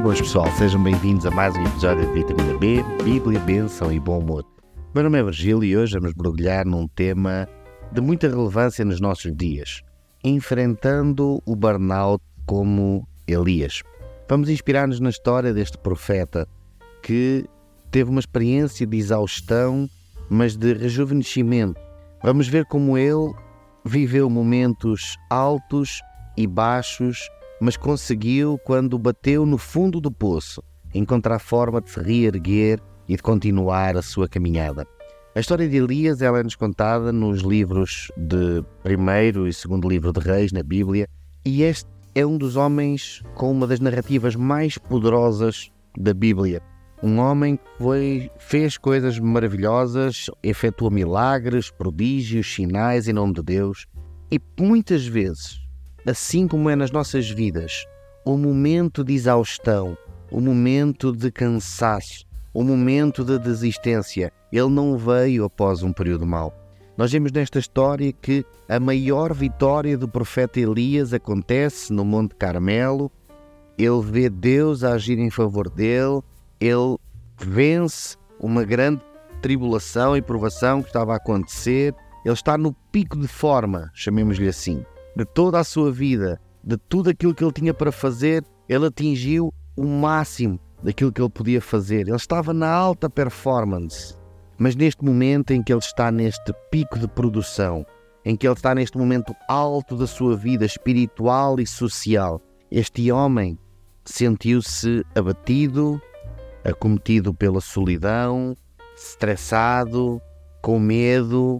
Boas pessoal, sejam bem-vindos a mais um episódio de Vitamina B, Bíblia, Bênção e Bom Humor. Meu nome é Virgílio e hoje vamos mergulhar num tema de muita relevância nos nossos dias, enfrentando o burnout como Elias. Vamos inspirar-nos na história deste profeta que teve uma experiência de exaustão, mas de rejuvenescimento. Vamos ver como ele viveu momentos altos e baixos, mas conseguiu, quando bateu no fundo do poço, encontrar forma de se reerguer e de continuar a sua caminhada. A história de Elias ela é-nos contada nos livros de primeiro e segundo livro de Reis, na Bíblia, e este é um dos homens com uma das narrativas mais poderosas da Bíblia. Um homem que fez coisas maravilhosas, efetuou milagres, prodígios, sinais em nome de Deus, e muitas vezes, assim como é nas nossas vidas, o momento de exaustão, o momento de cansaço, o momento de desistência, ele não veio após um período mau. Nós vemos nesta história que a maior vitória do profeta Elias acontece no Monte Carmelo. Ele vê Deus a agir em favor dele, ele vence uma grande tribulação e provação que estava a acontecer, ele está no pico de forma, chamemos-lhe assim, de toda a sua vida, de tudo aquilo que ele tinha para fazer, ele atingiu o máximo daquilo que ele podia fazer. Ele estava na alta performance. Mas neste momento em que ele está neste pico de produção, em que ele está neste momento alto da sua vida espiritual e social, este homem sentiu-se abatido, acometido pela solidão, estressado, com medo.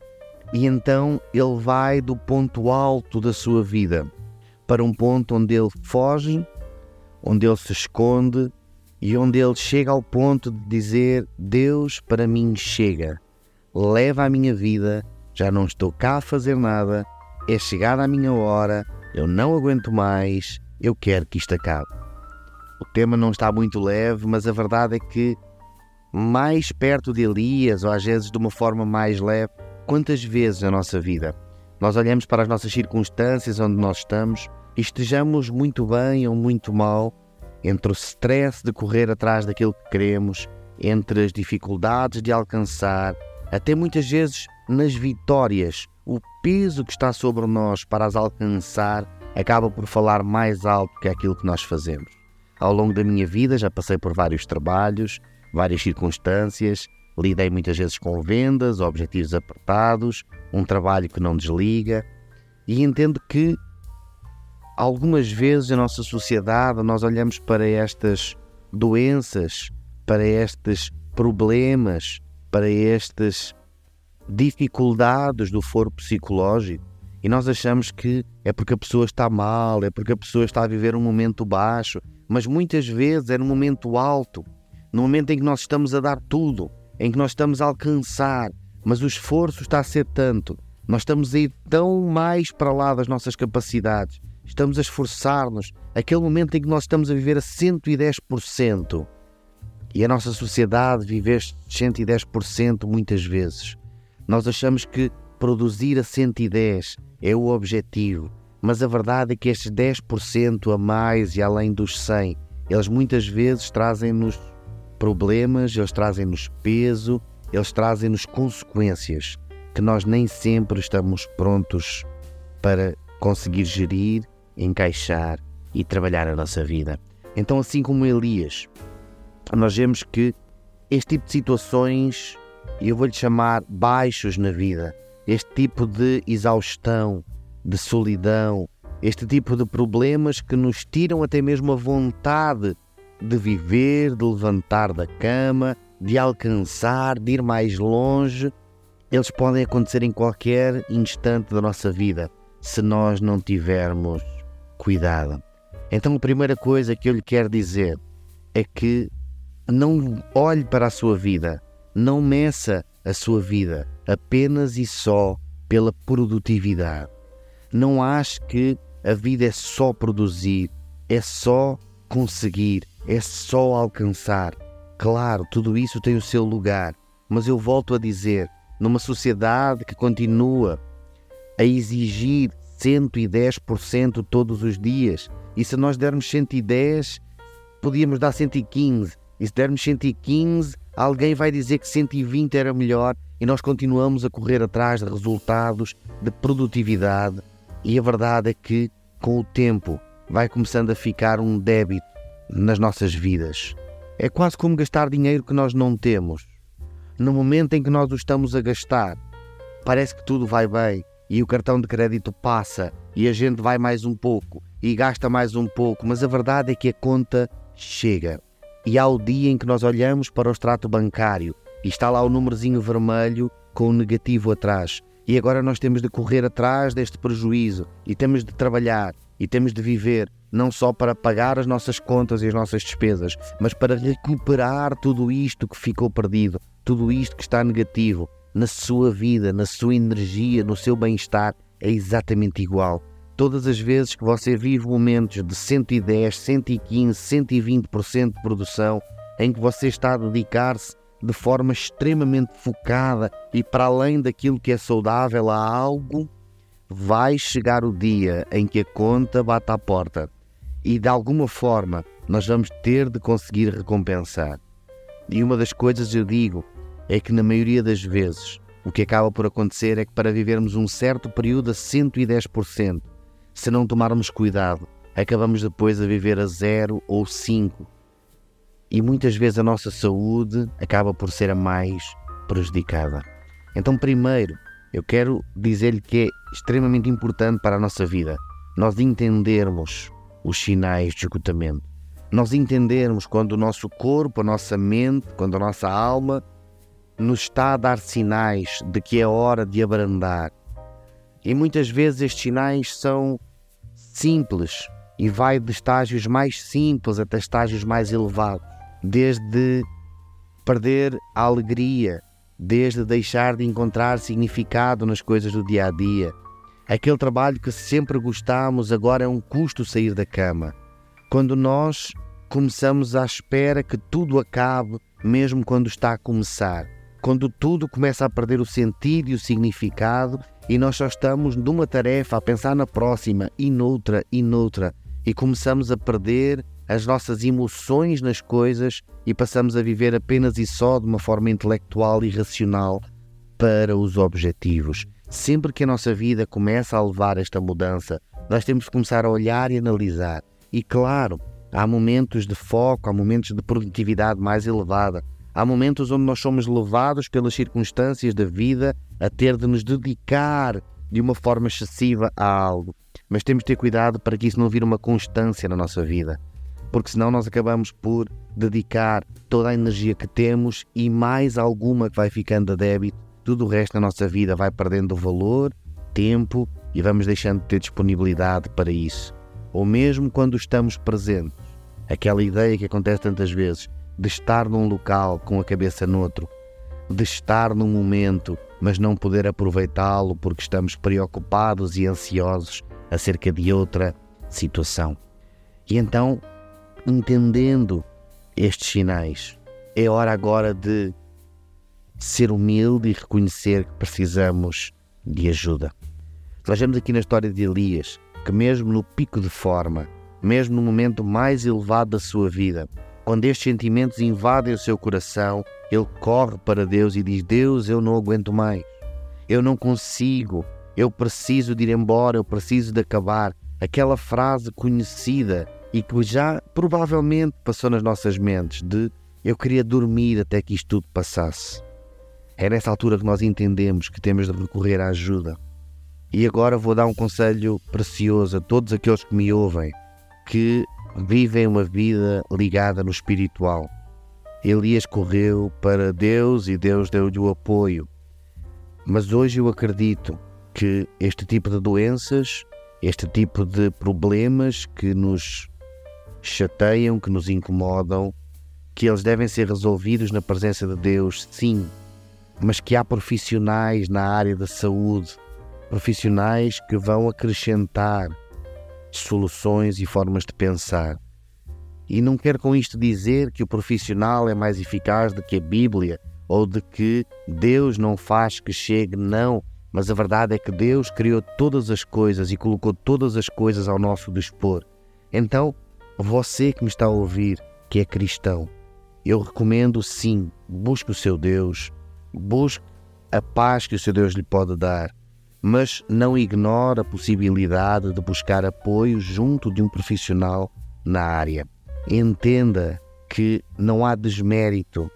E então ele vai do ponto alto da sua vida para um ponto onde ele foge, onde ele se esconde e onde ele chega ao ponto de dizer: Deus, para mim chega, leva a minha vida, já não estou cá a fazer nada, é chegada a minha hora, eu não aguento mais, eu quero que isto acabe. O tema não está muito leve, mas a verdade é que mais perto de Elias, ou às vezes de uma forma mais leve, quantas vezes na nossa vida nós olhamos para as nossas circunstâncias onde nós estamos e estejamos muito bem ou muito mal, entre o stress de correr atrás daquilo que queremos, entre as dificuldades de alcançar, até muitas vezes nas vitórias, o peso que está sobre nós para as alcançar acaba por falar mais alto que aquilo que nós fazemos. Ao longo da minha vida já passei por vários trabalhos, várias circunstâncias, lidei muitas vezes com vendas, objetivos apertados, um trabalho que não desliga, e entendo que algumas vezes na nossa sociedade nós olhamos para estas doenças, para estes problemas, para estas dificuldades do foro psicológico e nós achamos que é porque a pessoa está mal, é porque a pessoa está a viver um momento baixo, mas muitas vezes é no momento alto, no momento em que nós estamos a dar tudo, em que nós estamos a alcançar, mas o esforço está a ser tanto, nós estamos a ir tão mais para lá das nossas capacidades, estamos a esforçar-nos, aquele momento em que nós estamos a viver a 110%, e a nossa sociedade vive este 110% muitas vezes. Nós achamos que produzir a 110 é o objetivo, mas a verdade é que estes 10% a mais e além dos 100, eles muitas vezes trazem-nos problemas, eles trazem-nos peso, eles trazem-nos consequências que nós nem sempre estamos prontos para conseguir gerir, encaixar e trabalhar a nossa vida. Então, assim como Elias, nós vemos que este tipo de situações, eu vou-lhe chamar baixos na vida, este tipo de exaustão, de solidão, este tipo de problemas que nos tiram até mesmo a vontade de viver, de levantar da cama, de alcançar, de ir mais longe, eles podem acontecer em qualquer instante da nossa vida, se nós não tivermos cuidado. Então a primeira coisa que eu lhe quero dizer é que não olhe para a sua vida, não meça a sua vida apenas e só pela produtividade. Não ache que a vida é só produzir, é só conseguir, é só alcançar. Claro, tudo isso tem o seu lugar, mas eu volto a dizer, numa sociedade que continua a exigir 110% todos os dias, e se nós dermos 110, podíamos dar 115, e se dermos 115, alguém vai dizer que 120 era melhor, e nós continuamos a correr atrás de resultados, de produtividade, e a verdade é que, com o tempo, vai começando a ficar um débito nas nossas vidas. É quase como gastar dinheiro que nós não temos. No momento em que nós o estamos a gastar, parece que tudo vai bem, e o cartão de crédito passa, e a gente vai mais um pouco, e gasta mais um pouco, mas a verdade é que a conta chega. E há o dia em que nós olhamos para o extrato bancário, e está lá o númerozinho vermelho com o negativo atrás. E agora nós temos de correr atrás deste prejuízo, e temos de trabalhar, e temos de viver, não só para pagar as nossas contas e as nossas despesas, mas para recuperar tudo isto que ficou perdido, tudo isto que está negativo, na sua vida, na sua energia, no seu bem-estar, é exatamente igual. Todas as vezes que você vive momentos de 110, 115, 120% de produção, em que você está a dedicar-se de forma extremamente focada e para além daquilo que é saudável a algo, vai chegar o dia em que a conta bate à porta e de alguma forma nós vamos ter de conseguir recompensar. E uma das coisas eu digo é que na maioria das vezes o que acaba por acontecer é que para vivermos um certo período a 110%, se não tomarmos cuidado, acabamos depois a viver a 0 ou 5%. E muitas vezes a nossa saúde acaba por ser a mais prejudicada. Então, primeiro, eu quero dizer-lhe que é extremamente importante para a nossa vida nós entendermos os sinais de esgotamento. Nós entendermos quando o nosso corpo, a nossa mente, quando a nossa alma nos está a dar sinais de que é hora de abrandar. E muitas vezes estes sinais são simples e vai de estágios mais simples até estágios mais elevados. Desde perder a alegria, desde deixar de encontrar significado nas coisas do dia-a-dia. Aquele trabalho que sempre gostámos, agora é um custo sair da cama. Quando nós começamos à espera que tudo acabe, mesmo quando está a começar. Quando tudo começa a perder o sentido e o significado e nós só estamos numa tarefa a pensar na próxima e noutra e começamos a perder as nossas emoções nas coisas e passamos a viver apenas e só de uma forma intelectual e racional para os objetivos. Sempre que a nossa vida começa a levar esta mudança, nós temos que começar a olhar e analisar. E claro, há momentos de foco, há momentos de produtividade mais elevada, há momentos onde nós somos levados pelas circunstâncias da vida a ter de nos dedicar de uma forma excessiva a algo. Mas temos de ter cuidado para que isso não vire uma constância na nossa vida. Porque senão nós acabamos por dedicar toda a energia que temos e mais alguma que vai ficando a débito. Tudo o resto da nossa vida vai perdendo valor, tempo e vamos deixando de ter disponibilidade para isso. Ou mesmo quando estamos presentes, aquela ideia que acontece tantas vezes, de estar num local com a cabeça noutro, de estar num momento, mas não poder aproveitá-lo porque estamos preocupados e ansiosos acerca de outra situação. E então, entendendo estes sinais, é hora agora de ser humilde e reconhecer que precisamos de ajuda. Nós vemos aqui na história de Elias que mesmo no pico de forma, mesmo no momento mais elevado da sua vida, quando estes sentimentos invadem o seu coração, ele corre para Deus e diz: Deus, eu não aguento mais, eu não consigo, eu preciso de ir embora, eu preciso de acabar. Aquela frase conhecida e que já provavelmente passou nas nossas mentes de eu queria dormir até que isto tudo passasse. É nessa altura que nós entendemos que temos de recorrer à ajuda. E agora vou dar um conselho precioso a todos aqueles que me ouvem, que vivem uma vida ligada no espiritual. Elias correu para Deus e Deus deu-lhe o apoio. Mas hoje eu acredito que este tipo de doenças, este tipo de problemas que nos chateiam, que nos incomodam, que eles devem ser resolvidos na presença de Deus, sim, mas que há profissionais na área da saúde, profissionais que vão acrescentar soluções e formas de pensar. E não quero com isto dizer que o profissional é mais eficaz do que a Bíblia ou de que Deus não faz que chegue, não. Mas a verdade é que Deus criou todas as coisas e colocou todas as coisas ao nosso dispor. Então, você que me está a ouvir, que é cristão, eu recomendo sim, busque o seu Deus, busque a paz que o seu Deus lhe pode dar, mas não ignore a possibilidade de buscar apoio junto de um profissional na área. Entenda que não há desmérito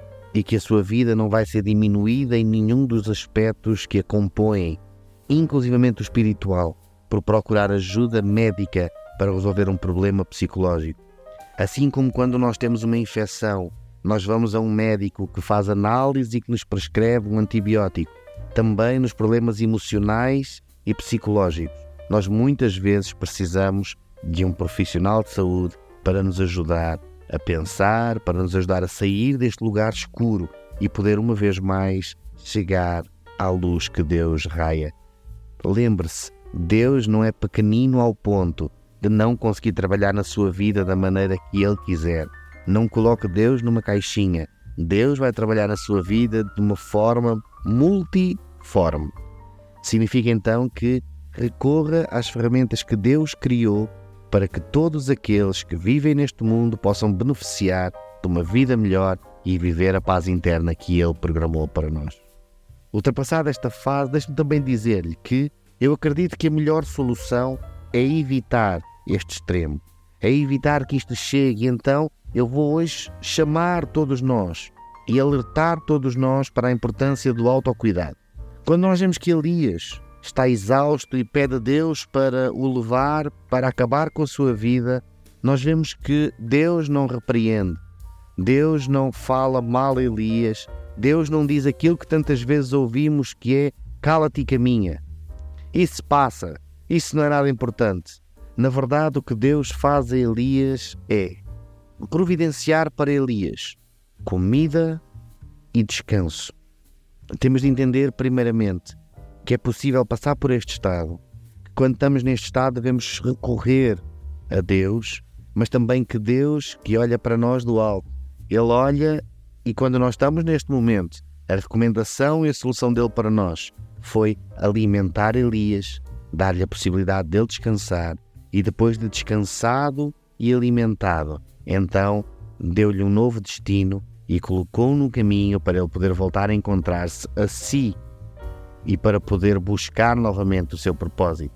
e que a sua vida não vai ser diminuída em nenhum dos aspectos que a compõem, inclusivamente o espiritual, por procurar ajuda médica para resolver um problema psicológico. Assim como quando nós temos uma infecção, nós vamos a um médico que faz análise e que nos prescreve um antibiótico. Também nos problemas emocionais e psicológicos, nós muitas vezes precisamos de um profissional de saúde para nos ajudar a pensar, para nos ajudar a sair deste lugar escuro e poder uma vez mais chegar à luz que Deus raia. Lembre-se, Deus não é pequenino ao ponto de não conseguir trabalhar na sua vida da maneira que Ele quiser. Não coloque Deus numa caixinha. Deus vai trabalhar na sua vida de uma forma multiforme. Significa então que recorra às ferramentas que Deus criou para que todos aqueles que vivem neste mundo possam beneficiar de uma vida melhor e viver a paz interna que Ele programou para nós. Ultrapassada esta fase, deixe-me também dizer-lhe que eu acredito que a melhor solução é evitar este extremo, é evitar que isto chegue. Então eu vou hoje chamar todos nós e alertar todos nós para a importância do autocuidado. Quando nós vemos que Elias está exausto e pede a Deus para o levar, para acabar com a sua vida, nós vemos que Deus não repreende, Deus não fala mal a Elias, Deus não diz aquilo que tantas vezes ouvimos que é cala-te e caminha. Isso passa, isso não é nada importante. Na verdade, o que Deus faz a Elias é providenciar para Elias comida e descanso. Temos de entender, primeiramente, que é possível passar por este estado, que quando estamos neste estado devemos recorrer a Deus, mas também que Deus, que olha para nós do alto, Ele olha e quando nós estamos neste momento, a recomendação e a solução dele para nós foi alimentar Elias, dar-lhe a possibilidade dele descansar e depois de descansado e alimentado, então deu-lhe um novo destino e colocou-o no caminho para ele poder voltar a encontrar-se a si e para poder buscar novamente o seu propósito.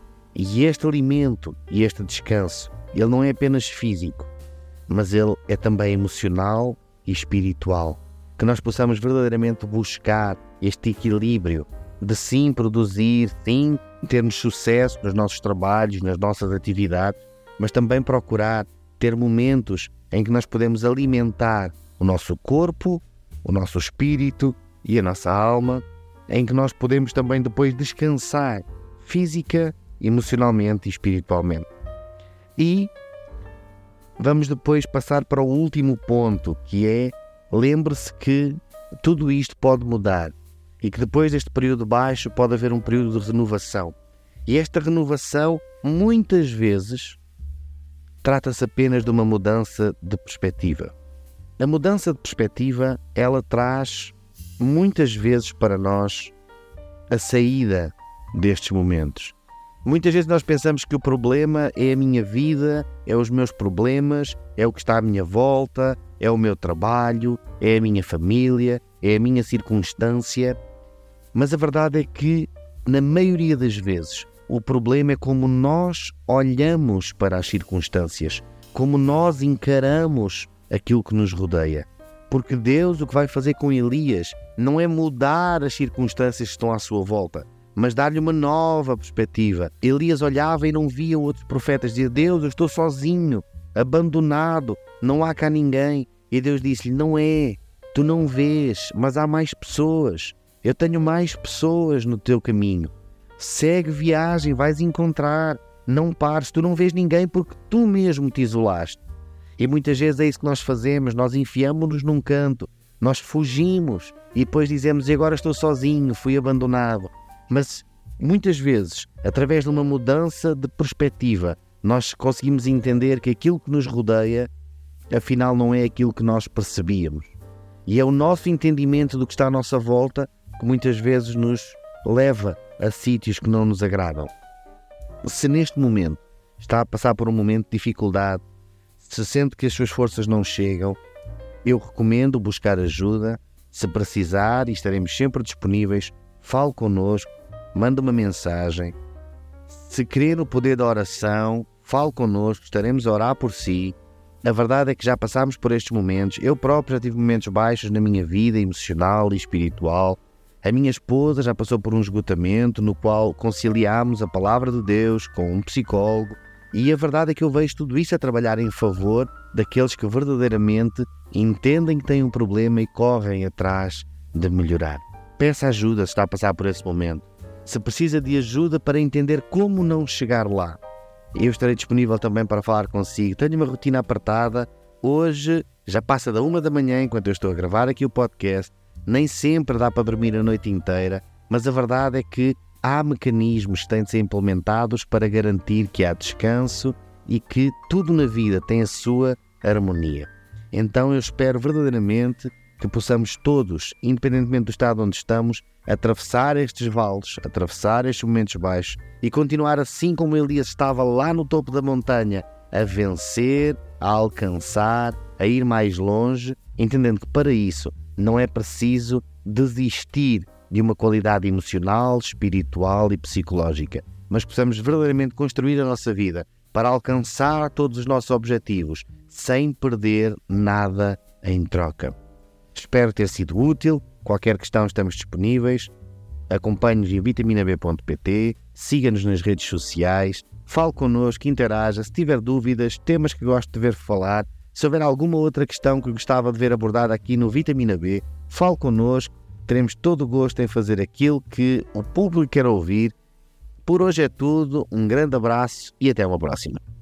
E este alimento e este descanso, ele não é apenas físico, mas ele é também emocional e espiritual. Que nós possamos verdadeiramente buscar este equilíbrio de sim produzir, sim termos sucesso nos nossos trabalhos, nas nossas atividades, mas também procurar ter momentos em que nós podemos alimentar o nosso corpo, o nosso espírito e a nossa alma, em que nós podemos também depois descansar física, emocionalmente e espiritualmente. E vamos depois passar para o último ponto, que é, lembre-se que tudo isto pode mudar e que depois deste período baixo pode haver um período de renovação. E esta renovação, muitas vezes, trata-se apenas de uma mudança de perspectiva. A mudança de perspectiva, ela traz muitas vezes para nós a saída destes momentos. Muitas vezes nós pensamos que o problema é a minha vida, é os meus problemas, é o que está à minha volta, é o meu trabalho, é a minha família, é a minha circunstância. Mas a verdade é que, na maioria das vezes, o problema é como nós olhamos para as circunstâncias, como nós encaramos aquilo que nos rodeia. Porque Deus o que vai fazer com Elias não é mudar as circunstâncias que estão à sua volta, mas dar-lhe uma nova perspectiva. Elias olhava e não via outros profetas, dizia: Deus, eu estou sozinho, abandonado, não há cá ninguém. E Deus disse-lhe: não é, tu não vês, mas há mais pessoas. Eu tenho mais pessoas no teu caminho. Segue viagem, vais encontrar, não pares, tu não vês ninguém porque tu mesmo te isolaste. E muitas vezes é isso que nós fazemos, nós enfiamos-nos num canto, nós fugimos e depois dizemos: e agora estou sozinho, fui abandonado. Mas muitas vezes, através de uma mudança de perspectiva, nós conseguimos entender que aquilo que nos rodeia, afinal não é aquilo que nós percebíamos. E é o nosso entendimento do que está à nossa volta que muitas vezes nos leva a sítios que não nos agradam. Se neste momento está a passar por um momento de dificuldade, Se sente que as suas forças não chegam, eu recomendo buscar ajuda. Se precisar, e estaremos sempre disponíveis, fale connosco, mande uma mensagem. Se crer no poder da oração, fale connosco, estaremos a orar por si. A verdade é que já passámos por estes momentos. Eu próprio já tive momentos baixos na minha vida emocional e espiritual. A minha esposa já passou por um esgotamento no qual conciliámos a palavra de Deus com um psicólogo. E a verdade é que eu vejo tudo isso a trabalhar em favor daqueles que verdadeiramente entendem que têm um problema e correm atrás de melhorar. Peça ajuda se está a passar por esse momento. Se precisa de ajuda para entender como não chegar lá, eu estarei disponível também para falar consigo. Tenho uma rotina apertada. Hoje já passa da 1 da manhã enquanto eu estou a gravar aqui o podcast. Nem sempre dá para dormir a noite inteira, mas a verdade é que há mecanismos que têm de ser implementados para garantir que há descanso e que tudo na vida tem a sua harmonia. Então eu espero verdadeiramente que possamos todos, independentemente do estado onde estamos, atravessar estes vales, atravessar estes momentos baixos e continuar assim como Elias estava lá no topo da montanha, a vencer, a alcançar, a ir mais longe, entendendo que para isso não é preciso desistir de uma qualidade emocional, espiritual e psicológica, mas possamos verdadeiramente construir a nossa vida para alcançar todos os nossos objetivos, sem perder nada em troca. Espero ter sido útil. Qualquer questão estamos disponíveis. Acompanhe-nos em vitaminab.pt, siga-nos nas redes sociais, fale connosco, interaja. Se tiver dúvidas, temas que gosto de ver falar, se houver alguma outra questão que gostava de ver abordada aqui no Vitamina B, fale connosco. Teremos todo o gosto em fazer aquilo que o público quer ouvir. Por hoje é tudo. Um grande abraço e até uma próxima.